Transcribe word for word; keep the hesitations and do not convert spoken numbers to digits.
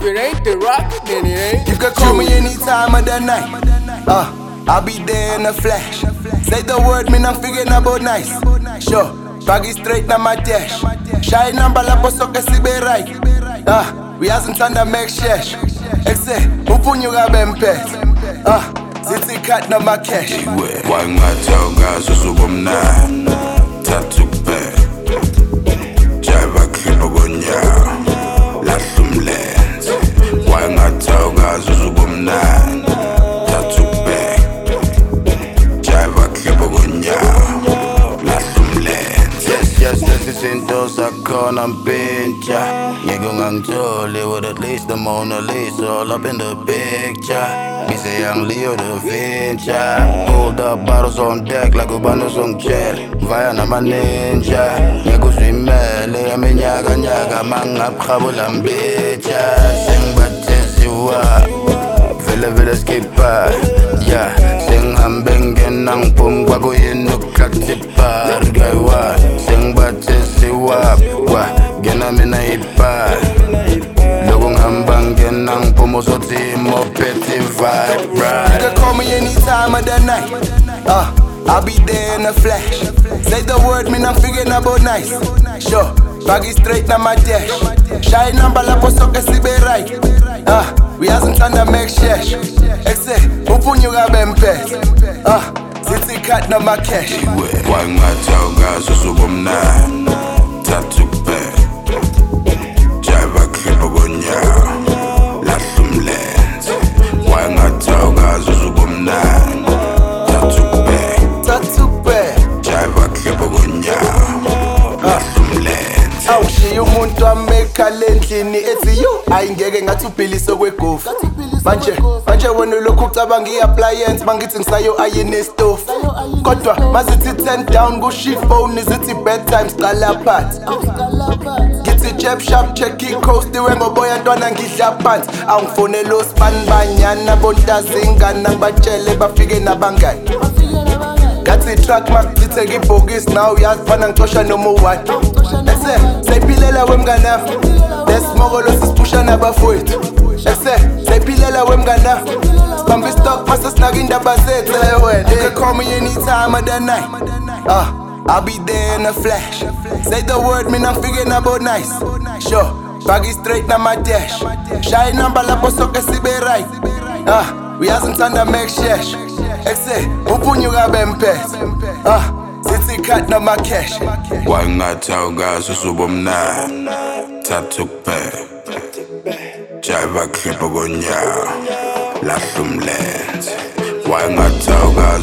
it ain't the rocket, then it ain't. You can call me any time of the night. Uh, I'll be there in a flash. Say the word, me not figuring about nice. Sure, baggy straight na my dash. Shy number la poso que si be right. Uh, we hasn't turned to make shash. Exe, upunyu gabe mpet. Uh, Ziti cat na my cash. Wangatauga susubumna Tatukpe Java klipogonya Lahlumlens Wangatauga susubumna Tatukpe Java klipogonya Lahlumlens. Yes, yes, this is into sakona pincha. Ngeko ngangithole with at least the Mona Lisa all up in the picture. Me say I'm Leo the Vinci. Pulled up bottles on deck like Ubanos on jet. Via na my ninja. Ngeko swimele amenyaga nyaga mangapkhabula mbicha. Sing batesi wa Vele vele skipper. Yeah, sing hambengen nang pum kwa kuyinu klatipa. Gaiwa sing batesi wa wa gena mina ipa. Logong hambangen nang pumosoti mo petty vibe. You can call me any time of the night. Uh, I'll be there in a flash. Say the word, me not figuring about nice. Sure, baggy straight na my dash. Shy number la poso que si be right. Uh, we hasn't turned to make shash. Exe, upunyu gabe mpet. Uh, Ziti cat na my cash. Wangatauga susubumna Tatukpe Java klipogonya Lahlumlens. Wangatauga susubumna Tatukpe Tatukpe Java klipogonya Lahlumlens. awushiye umuntu amekhala endlini ethi yo ayingeke ngathi ubhiliso kwegofu. Manje manje wena lokhu ucabanga i-appliance mangithi ngisayo ayinestofu. Kodwa mazithi ten down kushift phone zithi bedtime siqala phansi. Ngithi jab sharp check i-coast iwe ngoboya ntwana ngidla phansi. Awungifonela osibani banyana bontazingana ngibatshele bafike nabangani. Gathi truck makutitheka ibhokisi nawe uyazifana ngicosha noma uwani. Ese sayiphilela wemnganami lesimokolo sisipusha nabafowethu. Ese sayiphilela wemnganami sibamba istock mase sinaka indaba zethu. You can call me any time of the night. Uh, I'll be there in a flash. Say the word, me not figuring about nice. Sure, baggy straight na my dash. Shy number la poso que si be right. Uh, we hasn't turned to make shash. Exe, upunyu gabe mpet. Uh, Ziti cat na my cash. Wangatauga susubumna Tatukpe Java klipogonya Lahlumlens. Wangatauga